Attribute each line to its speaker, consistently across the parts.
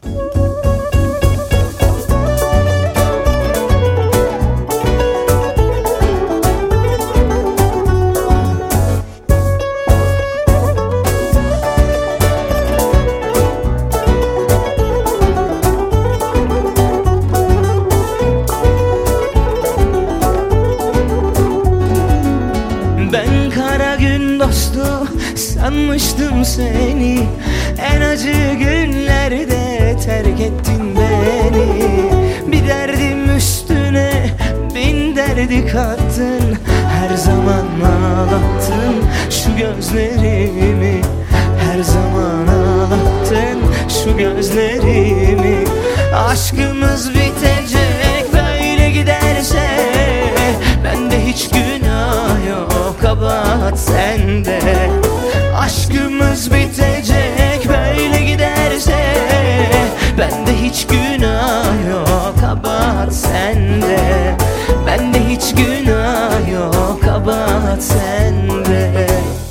Speaker 1: Ben kara gün dostu sanmıştım seni, en acı günlerde terk ettin beni. Bir derdim üstüne bin derdi kattın, her zaman ağlattın şu gözlerimi, her zaman ağlattın şu gözlerimi. Aşkımız bitecek böyle giderse, bende hiç günah yok, kabahat sende. Aşkımız bitecek böyle giderse, bende hiç günah yok, kabahat sende. Bende hiç günah yok, kabahat sende.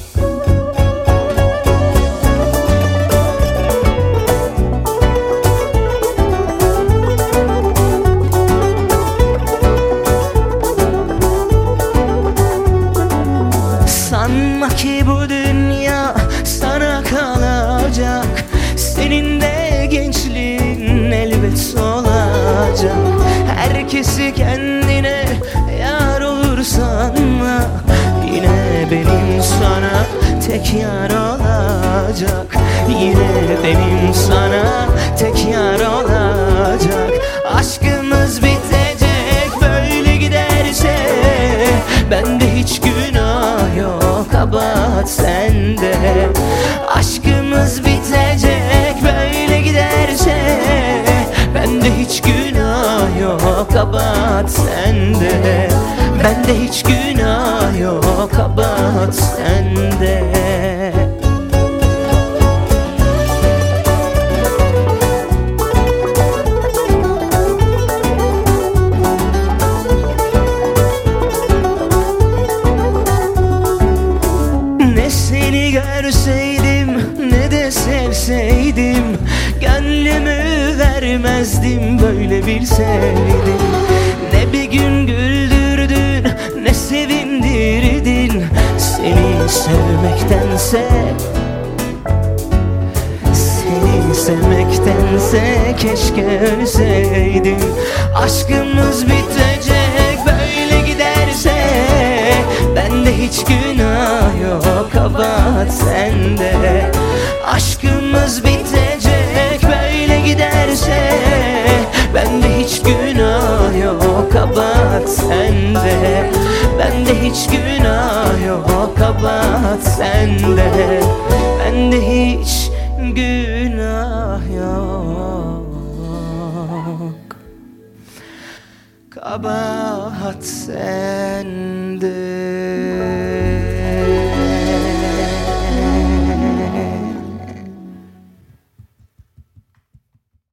Speaker 1: Sanma ki bu dünya sana kalacak, senin de gençliğin elbet solacak. Herkesi kendine yar olur sanma, yine benim sana tek yar olacak. Yine benim sana tek yar olacak. Aşkımız bitecek böyle giderse, bende hiç günah yok, kabahat sende. Aşkımız bitecek böyle giderse, bende hiç günah yok, kabahat sende. Bende hiç günah yok, kabahat sende. Ne seni görseydim ne de sevseydim, gönlümü vermezdim böyle bilseydim. Ne bir gün güldürdün ne sevindirdin, seni sevmektense, seni sevmektense keşke ölseydim. Aşkımız bitecek böyle giderse, bende hiç günah yok, kabahat sende. Aşkımız bitecek böyle giderse, bende hiç günah yok, kabahat sende. Bende hiç günah yok, kabahat sende. Bende hiç günah yok, kabahat sende.